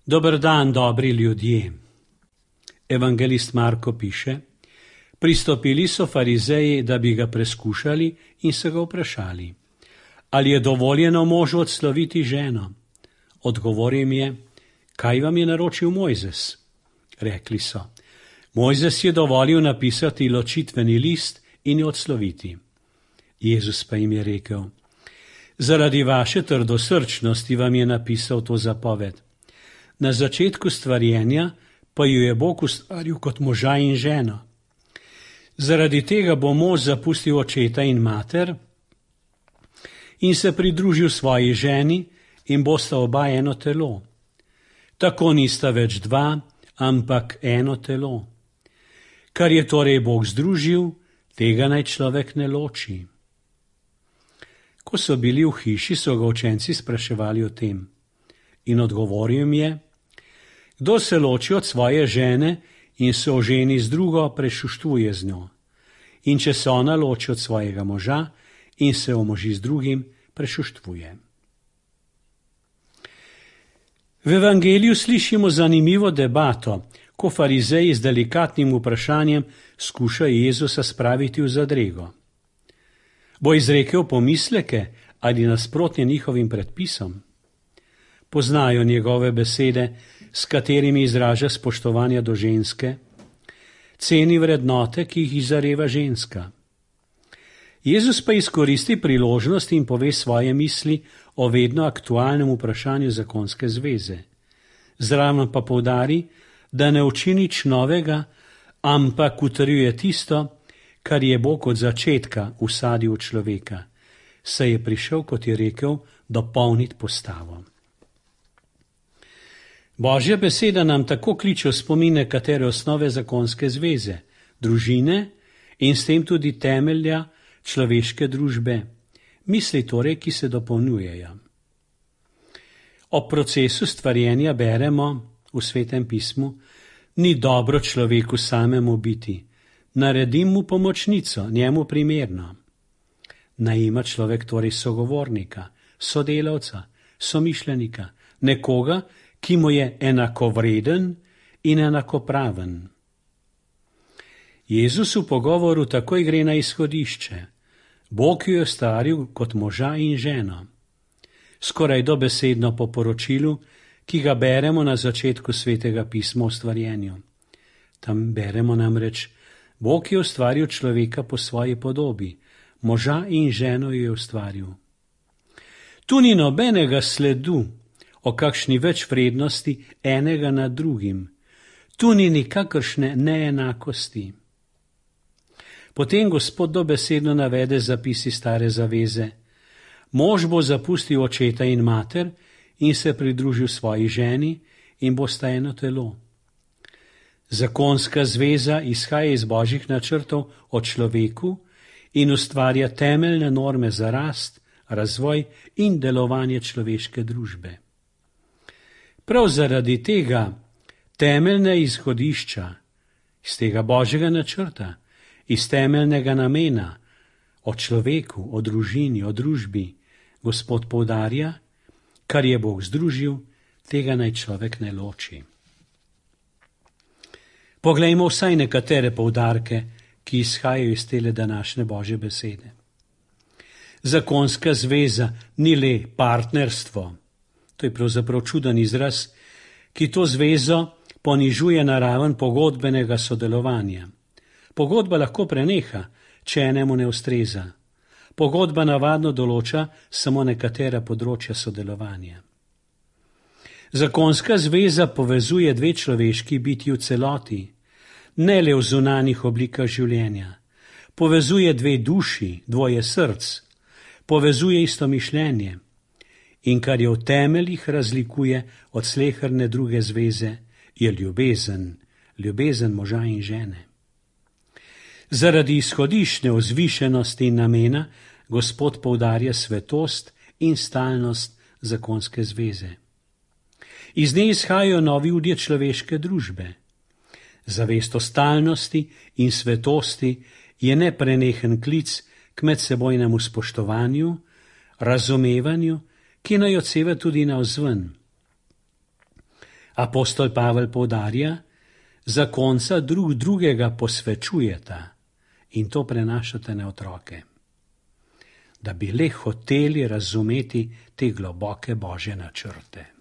Dober dan, dobri ljudje. Evangelist Marko piše: Pristopili so farizeji, da bi ga preskušali, in so ga vprašali: Ali je dovoljeno možu odsloviti ženo? Odgovoril jim je: Kaj vam je naročil Mojzes? Rekli so: Mojzes je dovolil napisati ločitveni list in jo odsloviti. Jezus pa jim je rekel: Zaradi vaše trdosrčnosti vam je napisal to zapoved. Na začetku stvarjenja pa ju je Bog ustvaril kot moža in ženo. Zaradi tega bo mož zapustil očeta in mater in se pridružil svoji ženi in bosta oba eno telo. Tako nista več dva, ampak eno telo. Kar je torej Bog združil, tega naj človek ne loči. Ko so bili v hiši, so ga učenci spraševali o tem. In odgovoril jim je: Kdo se loči od svoje žene in se oženi z drugo, prešuštvuje z njo. In če se ona loči od svojega moža in se omoži z drugim, prešuštvuje. V evangeliju slišimo zanimivo debato, ko farizeji z delikatnim vprašanjem skušajo Jezusa spraviti v zadrego. Bo izrekel pomisleke ali nasprotne njihovim predpisom? Poznajo njegove besede, s katerimi izraža spoštovanja do ženske, ceni vrednote, ki jih izareva ženska. Jezus pa izkoristi priložnost in pove svoje misli o vedno aktualnem vprašanju zakonske zveze. Zraven pa poudari, da ne uči nič novega, ampak utrjuje tisto, kar je Bog od začetka vsadil v človeka, saj je prišel, kot je rekel, dopolniti postavo. Božja beseda nam tako kliče v spomine, katere osnove zakonske zveze, družine in s tem tudi temelja človeške družbe, misli torej, ki se dopolnjujejo. O procesu stvarjenja beremo v Svetem pismu: Ni dobro človeku samemu biti, naredim mu pomočnico, njemu primerno. Naj ima človek torej sogovornika, sodelavca, somišljenika, nekoga, ki mu je enakovreden in enakopraven. Jezus v pogovoru takoj gre na izhodišče. Bog jo je ustvaril kot moža in ženo. Skoraj dobesedno po poročilu, ki ga beremo na začetku Svetega pisma o stvarjenju. Tam beremo namreč: Bog je ustvaril človeka po svoji podobi, moža in ženo jo je ustvaril. Tu ni nobenega sledu o kakšni več vrednosti enega nad drugim. Tu ni nikakršne neenakosti. Potem Gospod dobesedno navede zapisi stare zaveze. Mož bo zapustil očeta in mater in se pridružil svoji ženi in bosta eno telo. Zakonska zveza izhaja iz Božjih načrtov o človeku in ustvarja temeljne norme za rast, razvoj in delovanje človeške družbe. Prav zaradi tega temeljne izhodišča, iz tega Božjega načrta, iz temeljnega namena o človeku, o družini, o družbi, Gospod poudarja: Kar je Bog združil, tega naj človek ne loči. Poglejmo vsaj nekatere poudarke, ki izhajajo iz tele današnje Božje besede. Zakonska zveza ni le partnerstvo. To je pravzaprav čuden izraz, ki to zvezo ponižuje na raven pogodbenega sodelovanja. Pogodba lahko preneha, če enemu ne ustreza. Pogodba navadno določa samo nekatera področja sodelovanja. Zakonska zveza povezuje dve človeški bitji v celoti, ne le v zunanjih oblikah življenja. Povezuje dve duši, dvoje src, povezuje isto mišljenje. In kar jo v temeljih razlikuje od sleherne druge zveze, je ljubezen, ljubezen moža in žene. Zaradi izhodiščne vzvišenosti in namena Gospod poudarja svetost in stalnost zakonske zveze. Iz nje izhajajo novi ljudje človeške družbe. Zavest o stalnosti in svetosti je neprenehen klic k medsebojnemu spoštovanju, razumevanju, ki naj odseva tudi navzven. Apostol Pavel poudarja, zakonca drugega posvečujeta in to prenašate na otroke, da bi le hoteli razumeti te globoke Božje načrte.